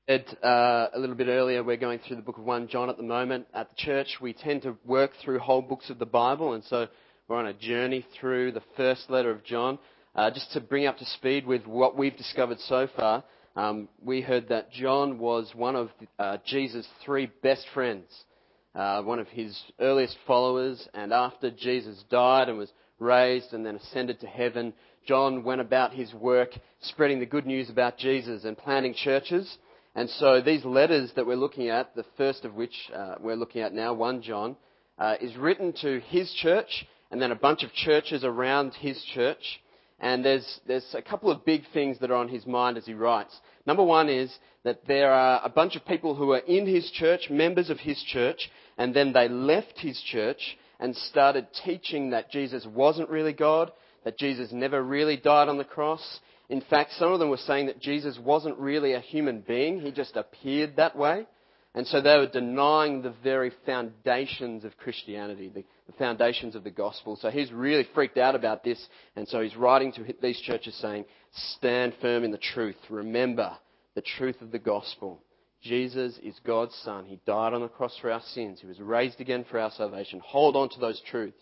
A little bit earlier, we're going through the book of 1 John at the moment. At the church, we tend to work through whole books of the Bible, and so we're on a journey through the first letter of John. Just to bring up to speed with what we've discovered so far, we heard that John was one of Jesus' three best friends, one of his earliest followers, and after Jesus died and was raised and then ascended to heaven, John went about his work spreading the good news about Jesus and planting churches. And so these letters that we're looking at, the first of which we're looking at now, 1 John, is written to his church and then a bunch of churches around his church. And there's a couple of big things that are on his mind as he writes. Number one is that there are a bunch of people who are in his church, members of his church, and then they left his church and started teaching that Jesus wasn't really God, that Jesus never really died on the cross. In fact, some of them were saying that Jesus wasn't really a human being, he just appeared that way. And so they were denying the very foundations of Christianity, the foundations of the gospel. So he's really freaked out about this, and so he's writing to these churches saying, stand firm in the truth. Remember the truth of the gospel. Jesus is God's Son. He died on the cross for our sins. He was raised again for our salvation. Hold on to those truths.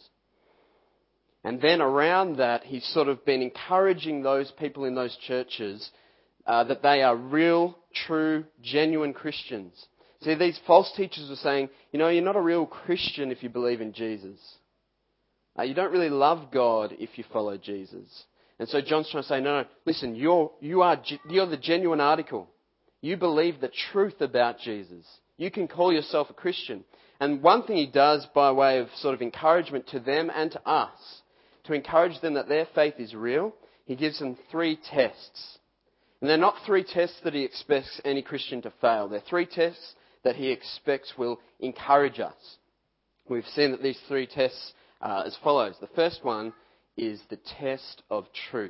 And then around that, he's sort of been encouraging those people in those churches that they are real, true, genuine Christians. See, these false teachers were saying, you're not a real Christian if you believe in Jesus. You don't really love God if you follow Jesus. And so John's trying to say, no, listen, you're the genuine article. You believe the truth about Jesus. You can call yourself a Christian. And one thing he does by way of sort of encouragement to them and to us, to encourage them that their faith is real, he gives them 3 tests. And they're not 3 tests that he expects any Christian to fail. They're 3 tests that he expects will encourage us. We've seen that these 3 tests are as follows. The first one is the test of truth.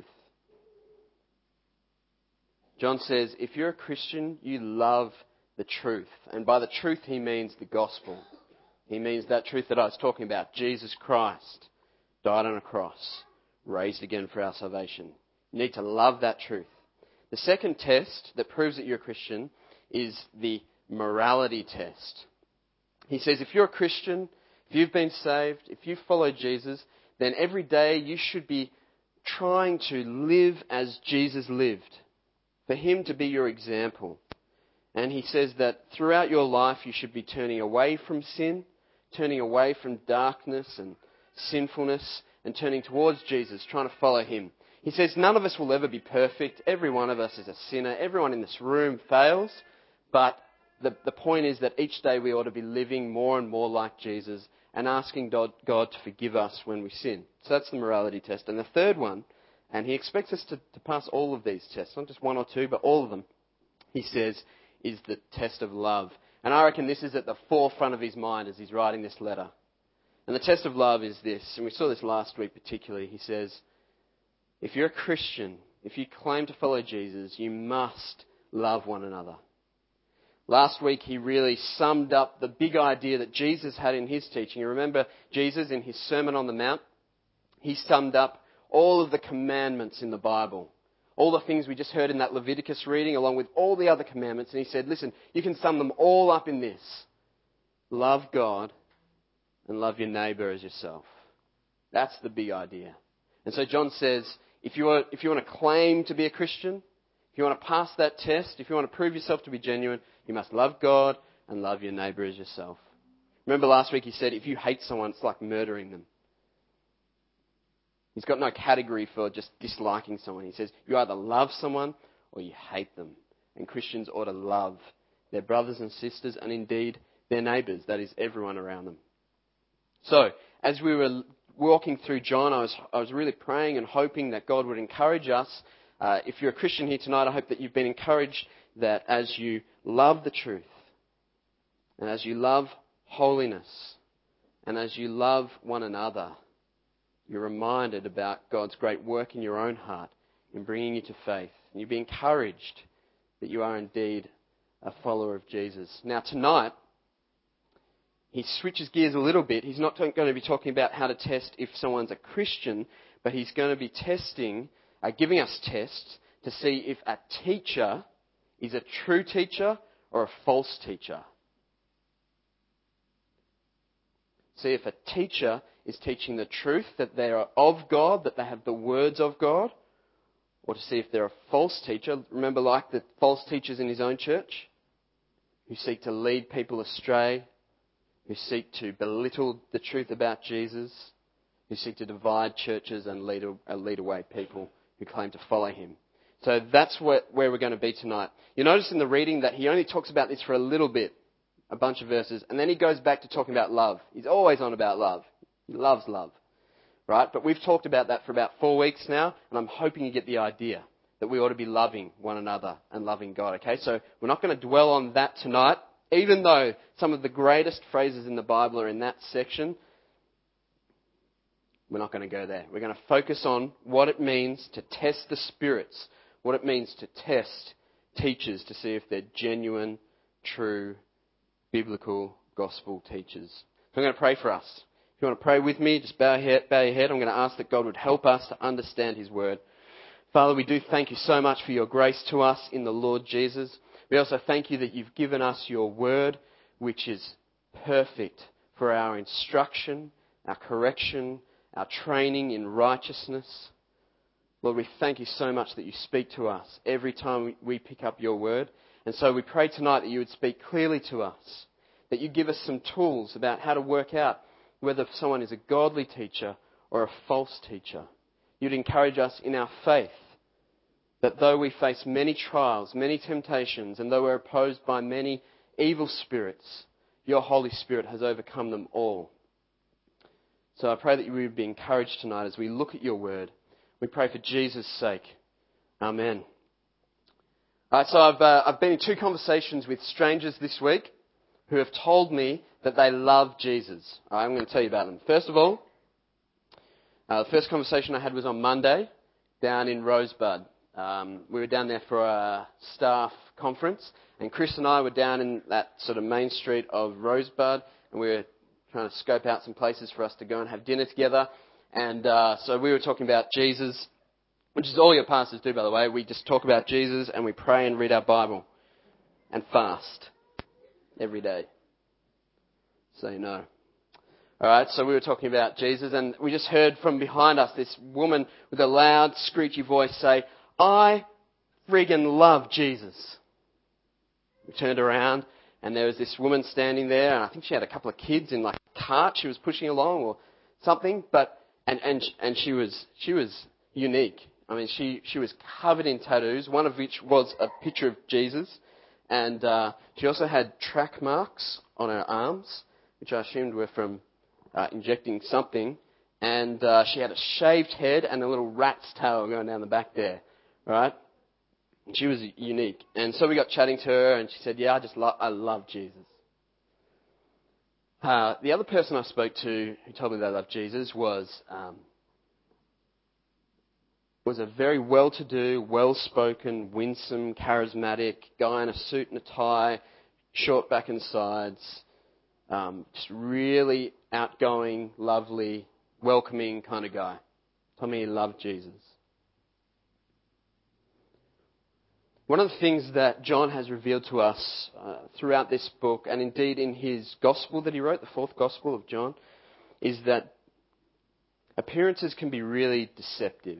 John says, if you're a Christian, you love the truth. And by the truth, he means the gospel. He means that truth that I was talking about. Jesus Christ died on a cross, raised again for our salvation. You need to love that truth. The second test that proves that you're a Christian is the morality test. He says if you're a Christian, if you've been saved, if you follow Jesus, then every day you should be trying to live as Jesus lived, for him to be your example. And he says that throughout your life you should be turning away from sin, turning away from darkness and sinfulness, and turning towards Jesus, trying to follow him. He says none of us will ever be perfect. Every one of us is a sinner. Everyone in this room fails. But the point is that each day we ought to be living more and more like Jesus and asking God to forgive us when we sin. So that's the morality test. And the third one, and he expects us to pass all of these tests, not just 1 or 2, but all of them, he says, is the test of love. And I reckon this is at the forefront of his mind as he's writing this letter. And the test of love is this, and we saw this last week particularly. He says, if you're a Christian, if you claim to follow Jesus, you must love one another. Last week he really summed up the big idea that Jesus had in his teaching. You remember Jesus in his Sermon on the Mount? He summed up all of the commandments in the Bible. All the things we just heard in that Leviticus reading, along with all the other commandments. And he said, listen, you can sum them all up in this. Love God and love your neighbour as yourself. That's the big idea. And so John says, if you want to claim to be a Christian, if you want to pass that test, if you want to prove yourself to be genuine, you must love God and love your neighbour as yourself. Remember last week he said, if you hate someone, it's like murdering them. He's got no category for just disliking someone. He says, you either love someone or you hate them. And Christians ought to love their brothers and sisters and indeed their neighbours, that is everyone around them. So, as we were walking through John, I was really praying and hoping that God would encourage us. If you're a Christian here tonight, I hope that you've been encouraged that as you love the truth, and as you love holiness, and as you love one another, you're reminded about God's great work in your own heart in bringing you to faith. And you'll be encouraged that you are indeed a follower of Jesus. Now tonight, he switches gears a little bit. He's not going to be talking about how to test if someone's a Christian, but he's going to be giving us tests to see if a teacher is a true teacher or a false teacher. See if a teacher is teaching the truth, that they are of God, that they have the words of God, or to see if they're a false teacher. Remember, like the false teachers in his own church, who seek to lead people astray, who seek to belittle the truth about Jesus, who seek to divide churches and lead away people who claim to follow him. So that's where we're going to be tonight. You notice in the reading that he only talks about this for a little bit, a bunch of verses, and then he goes back to talking about love. He's always on about love. He loves love, right? But we've talked about that for about 4 weeks now, and I'm hoping you get the idea that we ought to be loving one another and loving God, okay? So we're not going to dwell on that tonight, even though some of the greatest phrases in the Bible are in that section. We're not going to go there. We're going to focus on what it means to test the spirits, what it means to test teachers to see if they're genuine, true, biblical gospel teachers. So I'm going to pray for us. If you want to pray with me, just bow your head. I'm going to ask that God would help us to understand his word. Father, we do thank you so much for your grace to us in the Lord Jesus. We also thank you that you've given us your word, which is perfect for our instruction, our correction, our training in righteousness. Lord, we thank you so much that you speak to us every time we pick up your word. And so we pray tonight that you would speak clearly to us, that you give us some tools about how to work out whether someone is a godly teacher or a false teacher. You'd encourage us in our faith that though we face many trials, many temptations, and though we're opposed by many evil spirits, your Holy Spirit has overcome them all. So I pray that you would be encouraged tonight as we look at your word. We pray for Jesus' sake. Amen. All right, so I've been in 2 conversations with strangers this week who have told me that they love Jesus. All right, I'm going to tell you about them. First of all, the first conversation I had was on Monday down in Rosebud. We were down there for a staff conference, and Chris and I were down in that sort of main street of Rosebud, and we were trying to scope out some places for us to go and have dinner together. And so we were talking about Jesus, which is all your pastors do, by the way. We just talk about Jesus and we pray and read our Bible and fast every day. So you know. All right, so we were talking about Jesus, and we just heard from behind us this woman with a loud, screechy voice say, "I friggin' love Jesus." We turned around, and there was this woman standing there, and I think she had a couple of kids in like a cart she was pushing along or something, but and she was unique. I mean, she was covered in tattoos, one of which was a picture of Jesus, and she also had track marks on her arms, which I assumed were from injecting something, and she had a shaved head and a little rat's tail going down the back there, right? And she was unique. And so we got chatting to her, and she said, "Yeah, I love Jesus." The other person I spoke to who told me they loved Jesus was a very well-to-do, well-spoken, winsome, charismatic guy in a suit and a tie, short back and sides, just really outgoing, lovely, welcoming kind of guy. Told me he loved Jesus. One of the things that John has revealed to us throughout this book, and indeed in his gospel that he wrote, the 4th gospel of John, is that appearances can be really deceptive.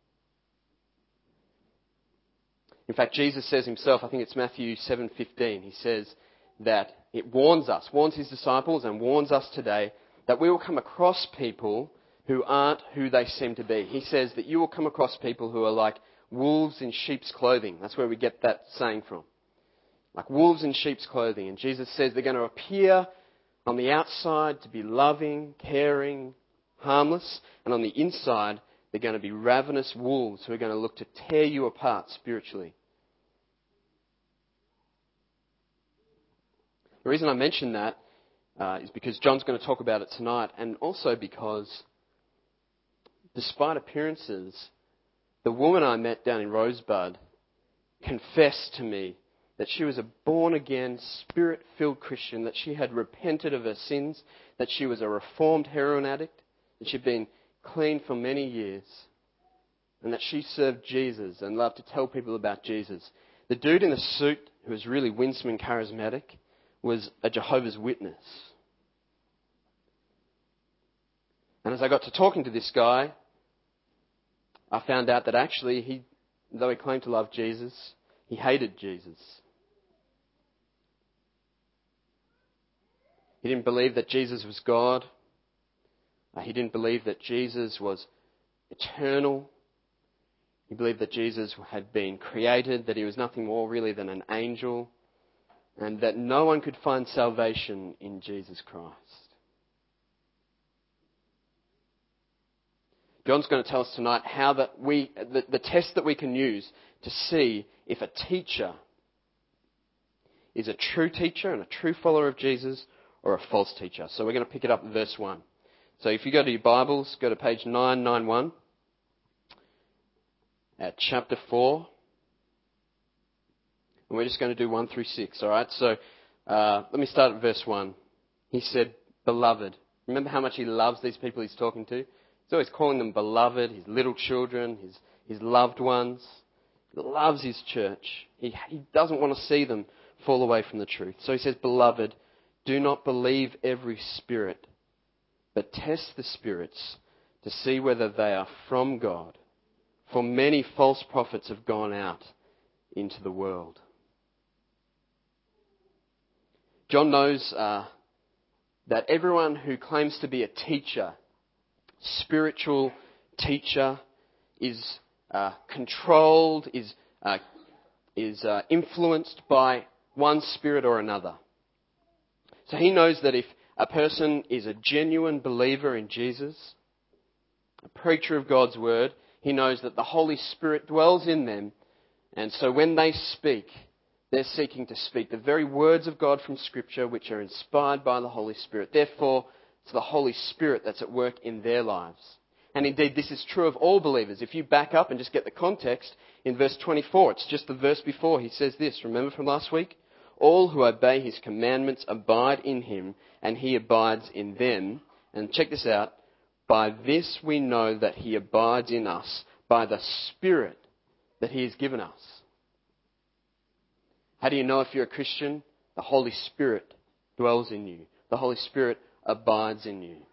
In fact, Jesus says himself, I think it's Matthew 7:15, he says that it warns his disciples and warns us today that we will come across people who aren't who they seem to be. He says that you will come across people who are like wolves in sheep's clothing. That's where we get that saying from. Like wolves in sheep's clothing. And Jesus says they're going to appear on the outside to be loving, caring, harmless. And on the inside, they're going to be ravenous wolves who are going to look to tear you apart spiritually. The reason I mention that is because John's going to talk about it tonight, and also because despite appearances, the woman I met down in Rosebud confessed to me that she was a born-again, spirit-filled Christian, that she had repented of her sins, that she was a reformed heroin addict, that she'd been clean for many years, and that she served Jesus and loved to tell people about Jesus. The dude in the suit who was really winsome and charismatic, was a Jehovah's Witness. And as I got to talking to this guy, I found out that actually, though he claimed to love Jesus, he hated Jesus. He didn't believe that Jesus was God. He didn't believe that Jesus was eternal. He believed that Jesus had been created, that he was nothing more really than an angel, and that no one could find salvation in Jesus Christ. John's going to tell us tonight how the test that we can use to see if a teacher is a true teacher and a true follower of Jesus or a false teacher. So we're going to pick it up in verse 1. So if you go to your Bibles, go to page 991 at chapter 4. And we're just going to do 1 through 6, all right? So let me start at verse 1. He said, beloved. Remember how much he loves these people he's talking to? He's always calling them beloved, his little children, his loved ones. He loves his church. He doesn't want to see them fall away from the truth. So he says, beloved, do not believe every spirit, but test the spirits to see whether they are from God. For many false prophets have gone out into the world. John knows that everyone who claims to be a teacher, spiritual teacher, is controlled, is influenced by one spirit or another. So he knows that if a person is a genuine believer in Jesus, a preacher of God's word, he knows that the Holy Spirit dwells in them. And so when they speak, they're seeking to speak the very words of God from Scripture, which are inspired by the Holy Spirit. Therefore, it's the Holy Spirit that's at work in their lives. And indeed, this is true of all believers. If you back up and just get the context, in verse 24, it's just the verse before, he says this, remember from last week? All who obey his commandments abide in him, and he abides in them. And check this out. By this we know that he abides in us, by the Spirit that he has given us. How do you know if you're a Christian? The Holy Spirit dwells in you. The Holy Spirit abides in you.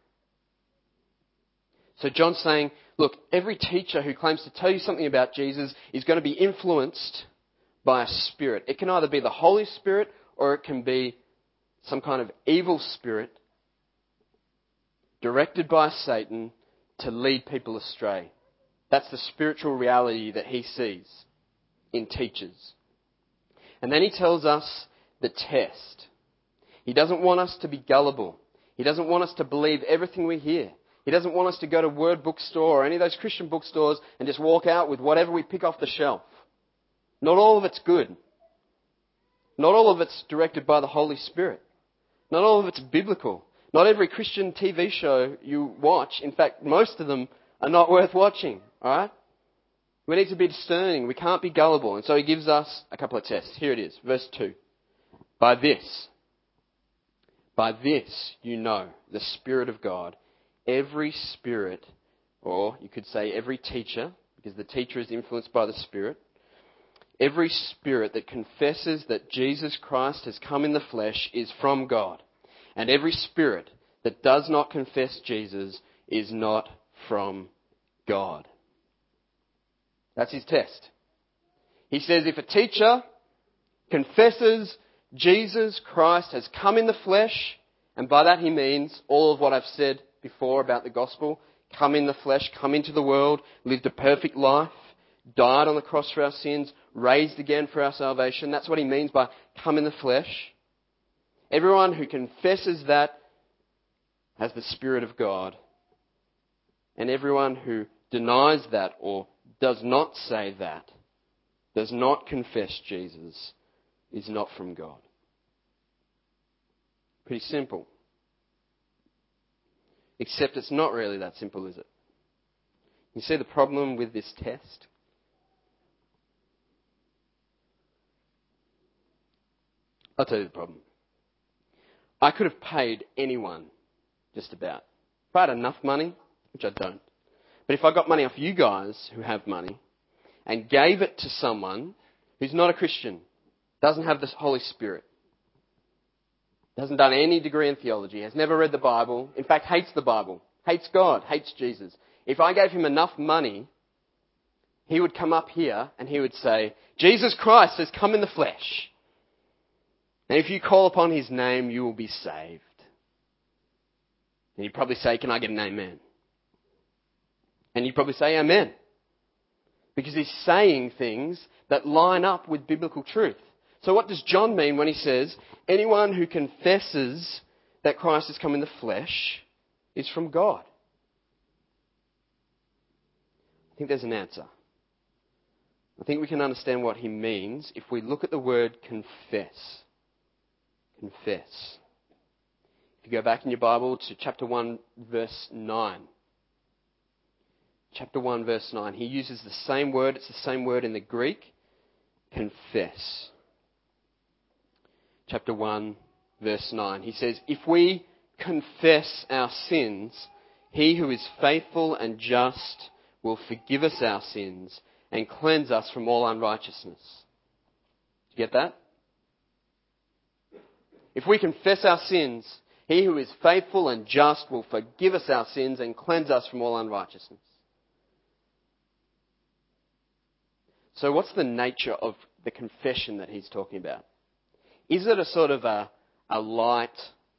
So John's saying, look, every teacher who claims to tell you something about Jesus is going to be influenced by a spirit. It can either be the Holy Spirit or it can be some kind of evil spirit directed by Satan to lead people astray. That's the spiritual reality that he sees in teachers. And then he tells us the test. He doesn't want us to be gullible. He doesn't want us to believe everything we hear. He doesn't want us to go to Word Bookstore or any of those Christian bookstores and just walk out with whatever we pick off the shelf. Not all of it's good. Not all of it's directed by the Holy Spirit. Not all of it's biblical. Not every Christian TV show you watch, in fact, most of them are not worth watching. All right? We need to be discerning. We can't be gullible. And so he gives us a couple of tests. Here it is, verse 2. By this you know the Spirit of God. Every spirit, or you could say every teacher, because the teacher is influenced by the Spirit, every spirit that confesses that Jesus Christ has come in the flesh is from God. And every spirit that does not confess Jesus is not from God. That's his test. He says if a teacher confesses Jesus Christ has come in the flesh, and by that he means all of what I've said before about the gospel, come in the flesh, come into the world, lived a perfect life, died on the cross for our sins, raised again for our salvation. That's what he means by come in the flesh. Everyone who confesses that has the Spirit of God. And everyone who denies that or does not say that, does not confess Jesus, is not from God. Pretty simple. Except it's not really that simple, is it? You see the problem with this test? I'll tell you the problem. I could have paid anyone, just about. If I had enough money, which I don't. But if I got money off you guys who have money and gave it to someone who's not a Christian, doesn't have the Holy Spirit, hasn't done any degree in theology, has never read the Bible, in fact hates the Bible, hates God, hates Jesus. If I gave him enough money, he would come up here and he would say, Jesus Christ has come in the flesh. And if you call upon his name, you will be saved. And he'd probably say, can I get an amen? And you'd probably say amen. Because he's saying things that line up with biblical truth. So what does John mean when he says, anyone who confesses that Christ has come in the flesh is from God? I think there's an answer. I think we can understand what he means if we look at the word confess. Confess. If you go back in your Bible to chapter 1, verse 9. Chapter 1, verse 9. He uses the same word. It's the same word in the Greek. Confess. Chapter 1, verse 9. He says, if we confess our sins, he who is faithful and just will forgive us our sins and cleanse us from all unrighteousness. Do you get that? If we confess our sins, he who is faithful and just will forgive us our sins and cleanse us from all unrighteousness. So what's the nature of the confession that he's talking about? Is it a sort of a light,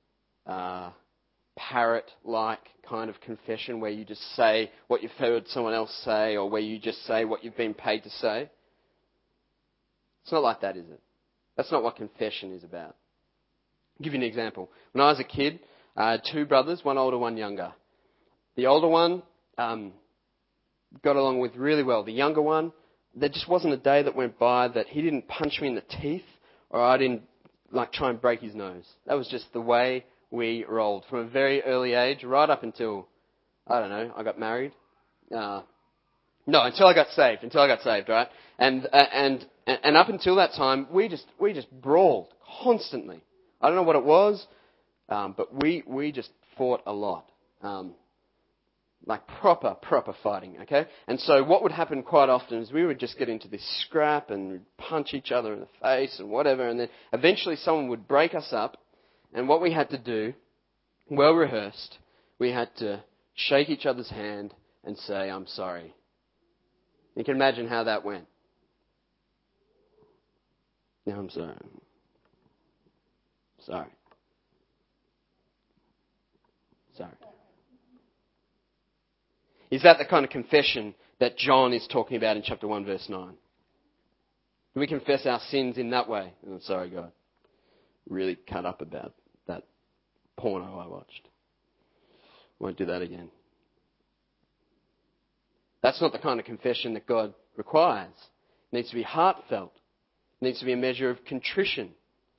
parrot-like kind of confession where you just say what you've heard someone else say, or where you just say what you've been paid to say? It's not like that, is it? That's not what confession is about. I'll give you an example. When I was a kid, I had two brothers, one older, one younger. The older one got along with really well. The younger one, there just wasn't a day that went by that he didn't punch me in the teeth or I didn't try and break his nose. That was just the way we rolled from a very early age, right up until, I don't know, I got married. No, until I got saved, right? And up until that time, we just brawled constantly. I don't know what it was, but we just fought a lot. Like proper fighting, okay? And so what would happen quite often is we would just get into this scrap and punch each other in the face and whatever, and then eventually someone would break us up, and what we had to do, well rehearsed, we had to shake each other's hand and say, I'm sorry. You can imagine how that went. Yeah, I'm sorry. Sorry. Sorry. Is that the kind of confession that John is talking about in chapter 1, verse 9? Do we confess our sins in that way? Oh, sorry, God. Really cut up about that porno I watched. Won't do that again. That's not the kind of confession that God requires. It needs to be heartfelt. It needs to be a measure of contrition.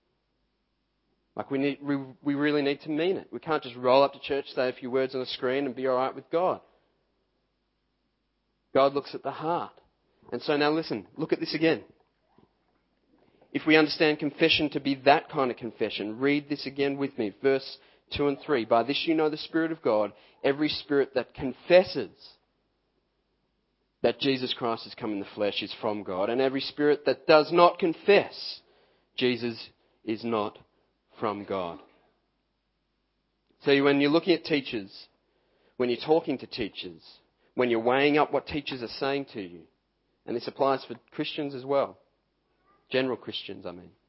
We really need to mean it. We can't just roll up to church, say a few words on the screen and be all right with God. God looks at the heart. And so now listen, look at this again. If we understand confession to be that kind of confession, read this again with me, verse 2 and 3. By this you know the Spirit of God, every spirit that confesses that Jesus Christ has come in the flesh is from God, and every spirit that does not confess Jesus is not from God. So when you're looking at teachers, when you're talking to teachers, when you're weighing up what teachers are saying to you, and this applies for Christians as well, general Christians, I mean,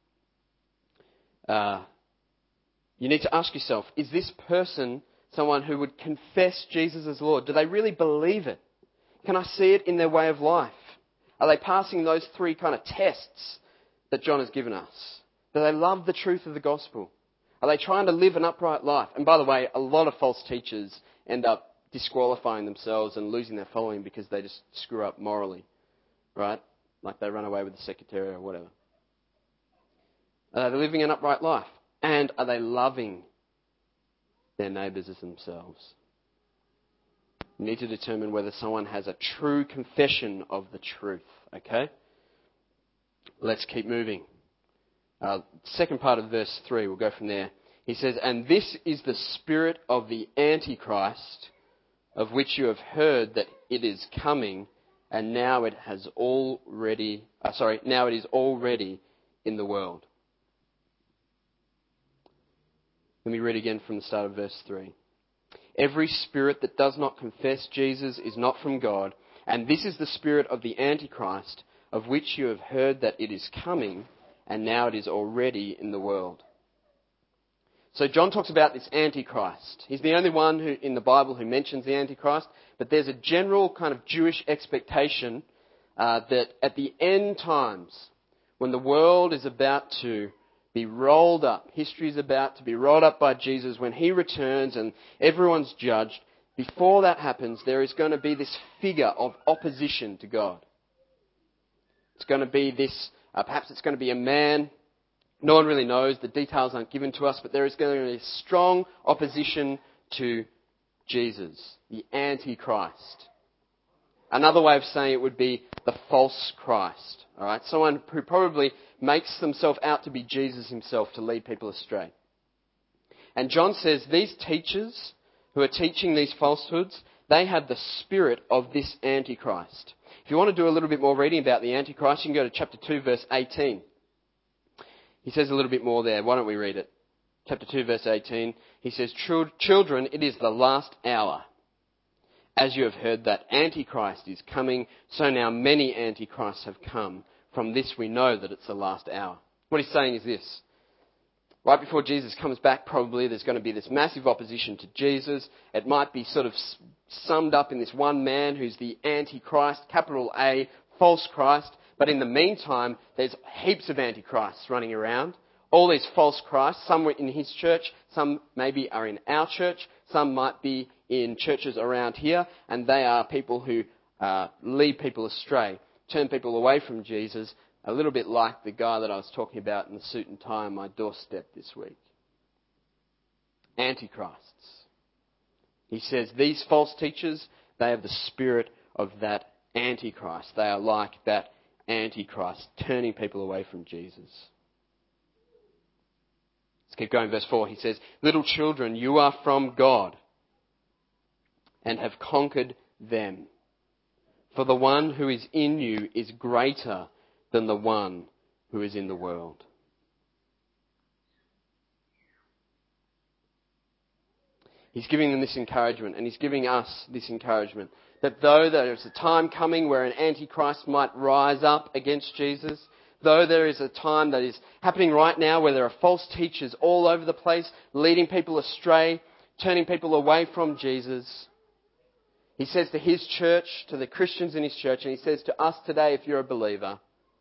you need to ask yourself, is this person someone who would confess Jesus as Lord? Do they really believe it? Can I see it in their way of life? Are they passing those three kind of tests that John has given us? Do they love the truth of the gospel? Are they trying to live an upright life? And by the way, a lot of false teachers end up disqualifying themselves and losing their following because they just screw up morally, right? Like they run away with the secretary or whatever. Are they living an upright life? And are they loving their neighbours as themselves? You need to determine whether someone has a true confession of the truth, okay? Let's keep moving. Second part of verse 3, we'll go from there. He says, and this is the spirit of the Antichrist, of which you have heard that it is coming, and now it is already in the world. Let me read again from the start of verse 3. Every spirit that does not confess Jesus is not from God, and this is the spirit of the Antichrist, of which you have heard that it is coming, and now it is already in the world. So John talks about this Antichrist. He's the only one in the Bible who mentions the Antichrist, but there's a general kind of Jewish expectation that at the end times, when the world is about to be rolled up, history is about to be rolled up by Jesus, when he returns and everyone's judged, before that happens, there is going to be this figure of opposition to God. It's going to be this, perhaps it's going to be a man. No one really knows. The details aren't given to us, but there is going to be a strong opposition to Jesus, the Antichrist. Another way of saying it would be the false Christ. All right, someone who probably makes themselves out to be Jesus himself to lead people astray. And John says these teachers who are teaching these falsehoods, they have the spirit of this Antichrist. If you want to do a little bit more reading about the Antichrist, you can go to chapter 2, verse 18. He says a little bit more there. Why don't we read it? Chapter 2, verse 18. He says, "Children, it is the last hour. As you have heard that Antichrist is coming, so now many Antichrists have come. From this we know that it's the last hour." What he's saying is this. Right before Jesus comes back, probably there's going to be this massive opposition to Jesus. It might be sort of summed up in this one man who's the Antichrist, capital A, false Christ. But in the meantime, there's heaps of Antichrists running around. All these false Christs, some were in his church, some maybe are in our church, some might be in churches around here, and they are people who lead people astray, turn people away from Jesus, a little bit like the guy that I was talking about in the suit and tie on my doorstep this week. Antichrists. He says these false teachers, they have the spirit of that Antichrist. They are like that Antichrist, turning people away from Jesus. Let's keep going, verse 4. He says, "Little children, you are from God and have conquered them. For the one who is in you is greater than the one who is in the world." He's giving them this encouragement, and he's giving us this encouragement, that though there is a time coming where an Antichrist might rise up against Jesus, though there is a time that is happening right now where there are false teachers all over the place, leading people astray, turning people away from Jesus, he says to his church, to the Christians in his church, and he says to us today, if you're a believer,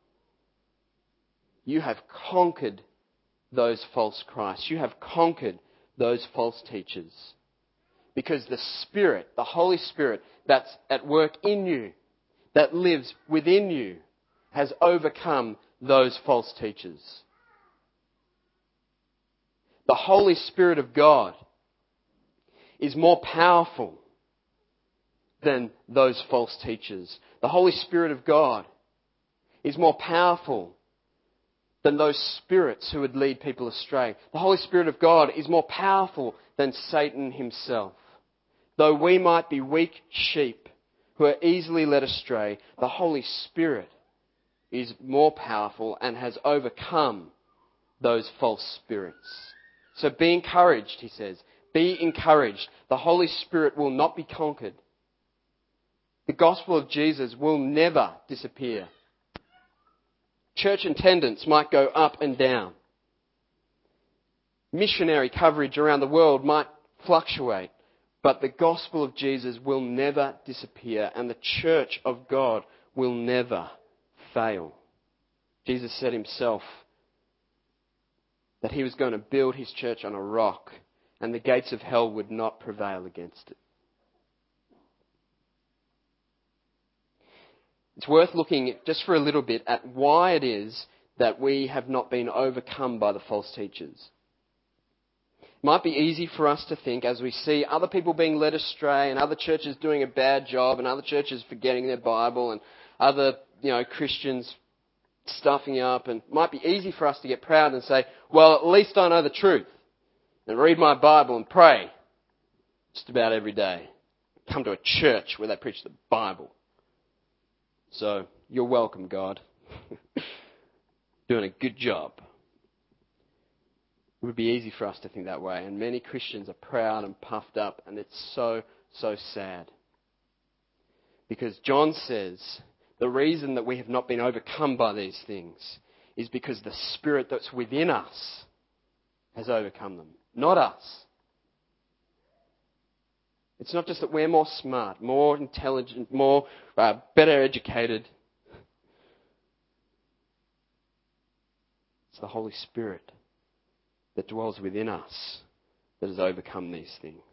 you have conquered those false Christs. You have conquered those false teachers. Because the Spirit, the Holy Spirit that's at work in you, that lives within you, has overcome those false teachers. The Holy Spirit of God is more powerful than those false teachers. The Holy Spirit of God is more powerful than those spirits who would lead people astray. The Holy Spirit of God is more powerful than Satan himself. Though we might be weak sheep who are easily led astray, the Holy Spirit is more powerful and has overcome those false spirits. So be encouraged, he says. Be encouraged. The Holy Spirit will not be conquered. The gospel of Jesus will never disappear. Church attendance might go up and down. Missionary coverage around the world might fluctuate. But the gospel of Jesus will never disappear, and the church of God will never fail. Jesus said himself that he was going to build his church on a rock, and the gates of hell would not prevail against it. It's worth looking just for a little bit at why it is that we have not been overcome by the false teachers. It might be easy for us to think, as we see other people being led astray and other churches doing a bad job and other churches forgetting their Bible and other, Christians stuffing up, and it might be easy for us to get proud and say, well, at least I know the truth and read my Bible and pray just about every day. Come to a church where they preach the Bible. So, you're welcome, God. doing a good job. It would be easy for us to think that way, and many Christians are proud and puffed up, and it's so, so sad. Because John says the reason that we have not been overcome by these things is because the Spirit that's within us has overcome them, not us. It's not just that we're more smart, more intelligent, more better educated. It's the Holy Spirit that dwells within us that has overcome these things.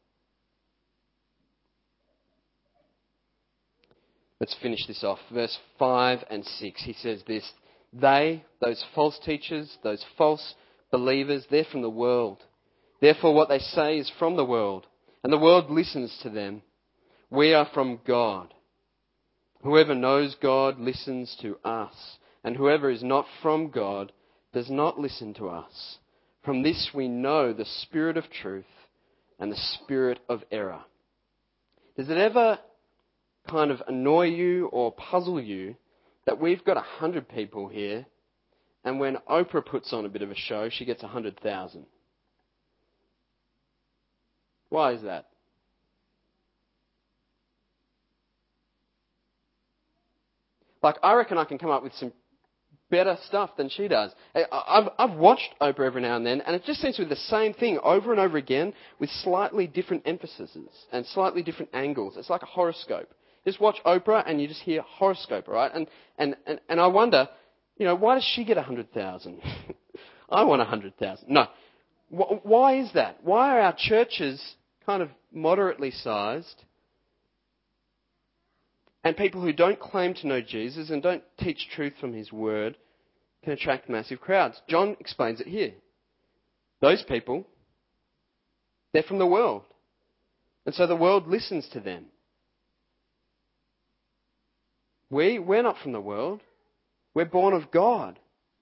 Let's finish this off. Verse 5 and 6, he says this: They, those false teachers, those false believers, they're from the world. Therefore what they say is from the world, and the world listens to them. We are from God. Whoever knows God listens to us, and whoever is not from God does not listen to us. From this we know the spirit of truth and the spirit of error. Does it ever kind of annoy you or puzzle you that we've got 100 people here, and when Oprah puts on a bit of a show, she gets 100,000? Why is that? Like, I reckon I can come up with some better stuff than she does. I've watched Oprah every now and then, and it just seems to be the same thing over and over again with slightly different emphases and slightly different angles. It's like a horoscope. Just watch Oprah and you just hear horoscope, right? And I wonder, why does she get 100,000? I want 100,000. No. Why is that? Why are our churches kind of moderately sized, and people who don't claim to know Jesus and don't teach truth from His Word can attract massive crowds? John explains it here. Those people, they're from the world. And so the world listens to them. We're not from the world. We're born of God.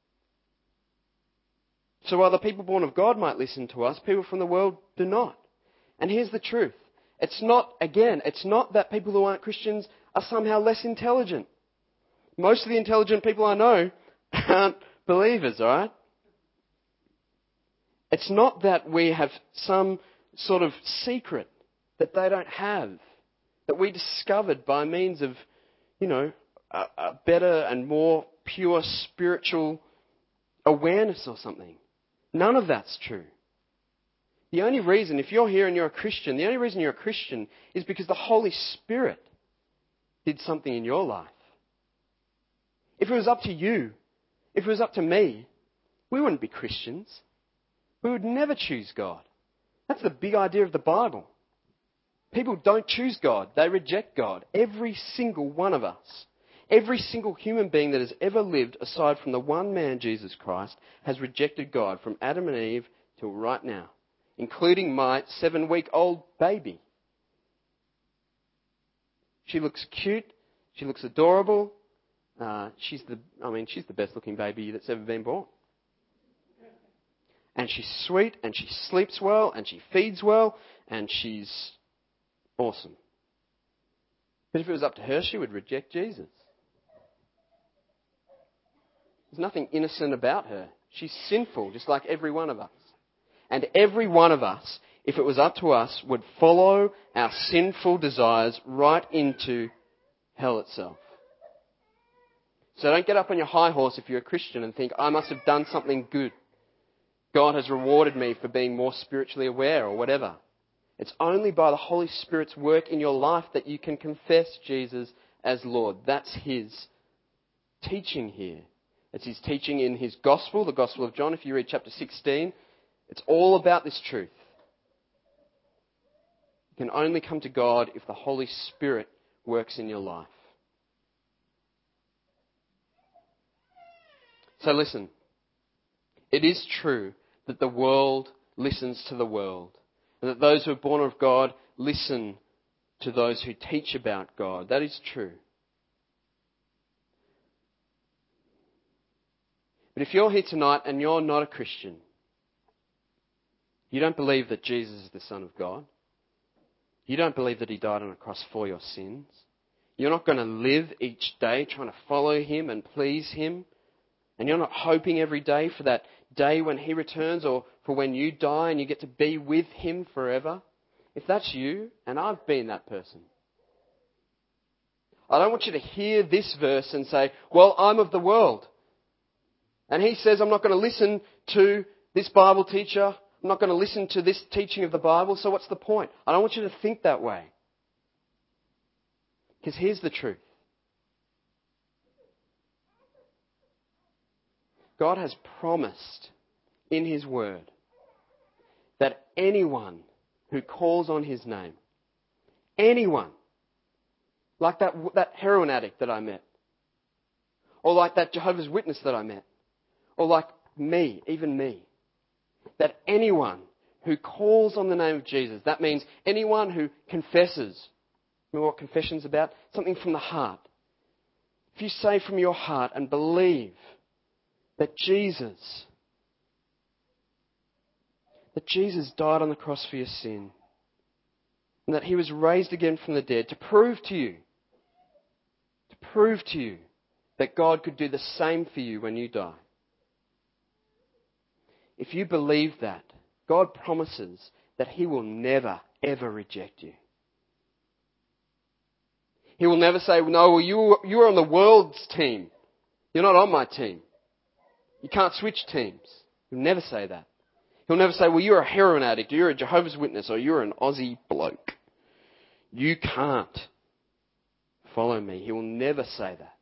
So while the people born of God might listen to us, people from the world do not. And here's the truth. It's not that people who aren't Christians are somehow less intelligent. Most of the intelligent people I know aren't believers, all right? It's not that we have some sort of secret that they don't have, that we discovered by means of, a better and more pure spiritual awareness or something. None of that's true. The only reason, if you're here and you're a Christian, the only reason you're a Christian is because the Holy Spirit did something in your life. If it was up to you, if it was up to me, we wouldn't be Christians. We would never choose God. That's the big idea of the Bible. People don't choose God. They reject God. Every single one of us. Every single human being that has ever lived, aside from the one man, Jesus Christ, has rejected God from Adam and Eve till right now, including my 7-week-old baby. She looks cute. She looks adorable. She's the best-looking baby that's ever been born. And she's sweet, and she sleeps well, and she feeds well, and she's awesome. But if it was up to her, she would reject Jesus. There's nothing innocent about her. She's sinful, just like every one of us. And every one of us, if it was up to us, would follow our sinful desires right into hell itself. So don't get up on your high horse if you're a Christian and think, I must have done something good. God has rewarded me for being more spiritually aware or whatever. It's only by the Holy Spirit's work in your life that you can confess Jesus as Lord. That's His teaching here. It's His teaching in His Gospel, the Gospel of John. If you read chapter 16, it's all about this truth. You can only come to God if the Holy Spirit works in your life. So listen, it is true that the world listens to the world, and that those who are born of God listen to those who teach about God. That is true. But if you're here tonight and you're not a Christian, you don't believe that Jesus is the Son of God, you don't believe that He died on a cross for your sins, you're not going to live each day trying to follow Him and please Him and you're not hoping every day for that day when He returns or for when you die and you get to be with Him forever, if that's you, and I've been that person, I don't want you to hear this verse and say, well, I'm of the world. And he says, I'm not going to listen to this Bible teacher. I'm not going to listen to this teaching of the Bible. So what's the point? I don't want you to think that way. Because here's the truth. God has promised in His Word that anyone who calls on His name, anyone, like that heroin addict that I met, or like that Jehovah's Witness that I met, or like me, even me, that anyone who calls on the name of Jesus, that means anyone who confesses. Remember what confession's about? Something from the heart. If you say from your heart and believe that Jesus died on the cross for your sin, and that He was raised again from the dead to prove to you that God could do the same for you when you die. If you believe that, God promises that He will never, ever reject you. He will never say, no, well, you were on the world's team. You're not on my team. You can't switch teams. He'll never say that. He'll never say, well, you're a heroin addict, or you're a Jehovah's Witness, or you're an Aussie bloke. You can't follow me. He will never say that.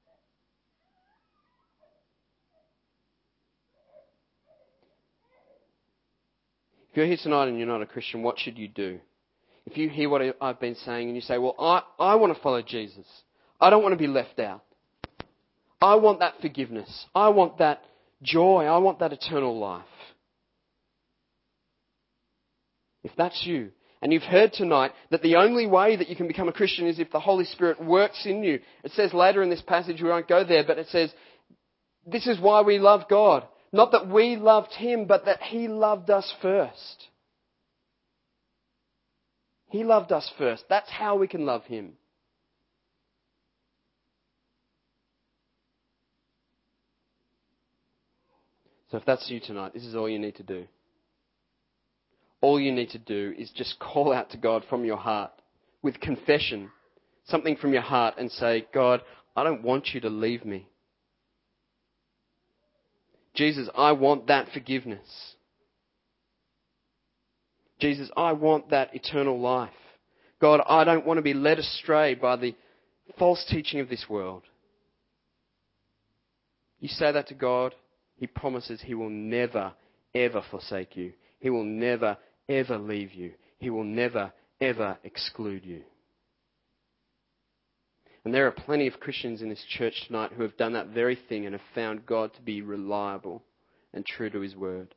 If you're here tonight and you're not a Christian, what should you do? If you hear what I've been saying and you say, well, I want to follow Jesus. I don't want to be left out. I want that forgiveness. I want that joy. I want that eternal life. If that's you, and you've heard tonight that the only way that you can become a Christian is if the Holy Spirit works in you. It says later in this passage, we won't go there, but it says, this is why we love God. Not that we loved Him, but that He loved us first. He loved us first. That's how we can love Him. So if that's you tonight, this is all you need to do. All you need to do is just call out to God from your heart with confession, something from your heart, and say, God, I don't want you to leave me. Jesus, I want that forgiveness. Jesus, I want that eternal life. God, I don't want to be led astray by the false teaching of this world. You say that to God, He promises He will never, ever forsake you. He will never, ever leave you. He will never, ever exclude you. And there are plenty of Christians in this church tonight who have done that very thing and have found God to be reliable and true to His word.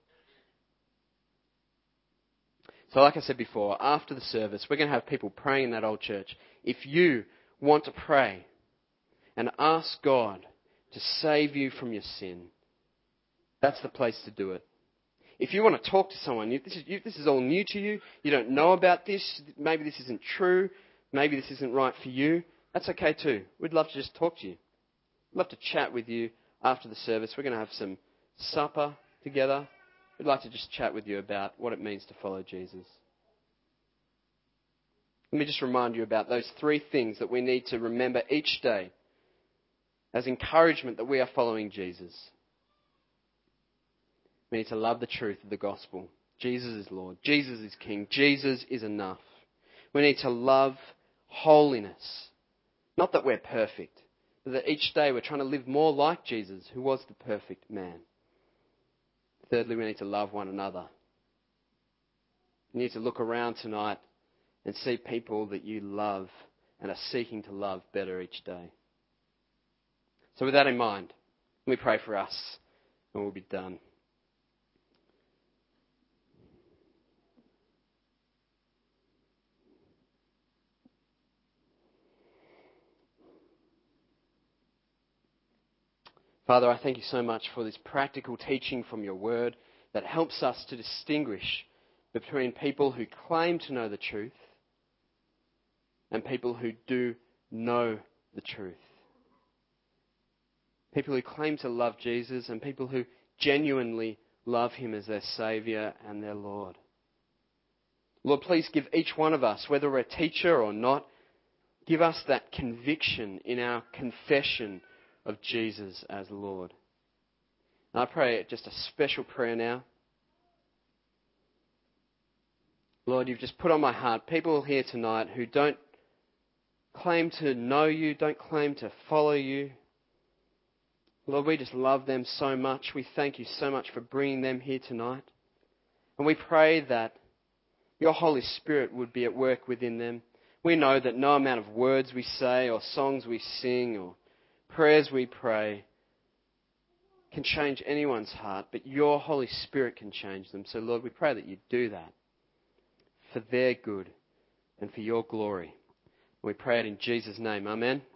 So like I said before, after the service, we're going to have people praying in that old church. If you want to pray and ask God to save you from your sin, that's the place to do it. If you want to talk to someone, this is all new to you, you don't know about this, maybe this isn't true, maybe this isn't right for you, that's okay too. We'd love to just talk to you. We'd love to chat with you after the service. We're going to have some supper together. We'd like to just chat with you about what it means to follow Jesus. Let me just remind you about those 3 things that we need to remember each day as encouragement that we are following Jesus. We need to love the truth of the gospel. Jesus is Lord. Jesus is King. Jesus is enough. We need to love holiness. Not that we're perfect, but that each day we're trying to live more like Jesus, who was the perfect man. Thirdly, we need to love one another. You need to look around tonight and see people that you love and are seeking to love better each day. So with that in mind, let me pray for us and we'll be done. Father, I thank you so much for this practical teaching from your word that helps us to distinguish between people who claim to know the truth and people who do know the truth. people who claim to love Jesus, and people who genuinely love him as their Saviour and their Lord. Lord, please give each one of us, whether we're a teacher or not, give us that conviction in our confession of Jesus as Lord. And I pray just a special prayer now. Lord, you've just put on my heart people here tonight who don't claim to know you, don't claim to follow you. Lord, we just love them so much. We thank you so much for bringing them here tonight. And we pray that your Holy Spirit would be at work within them. We know that no amount of words we say or songs we sing or prayers we pray can change anyone's heart, but your Holy Spirit can change them. So, Lord, we pray that you do that for their good and for your glory. We pray it in Jesus' name. Amen.